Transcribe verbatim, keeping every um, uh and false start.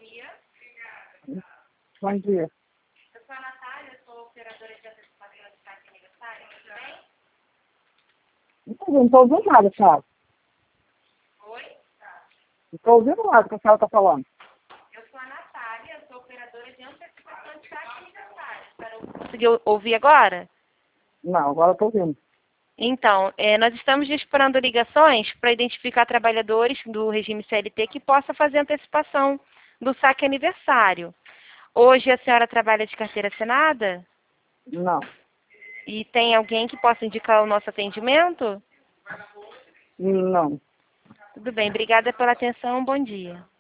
Bom dia. Eu sou a Natália, sou operadora de antecipação de saque aniversário, tudo bem? Não estou ouvindo nada, senhora. Oi? Não estou ouvindo nada que a senhora está falando. Eu sou a Natália, sou operadora de antecipação de saque aniversário. Para conseguir ouvir agora? Não, agora estou ouvindo. Então, é, nós estamos disparando ligações para identificar trabalhadores do regime C L T que possa fazer antecipação do saque aniversário. Hoje a senhora trabalha de carteira assinada? Não. E tem alguém que possa indicar o nosso atendimento? Não. Tudo bem, obrigada pela atenção, bom dia.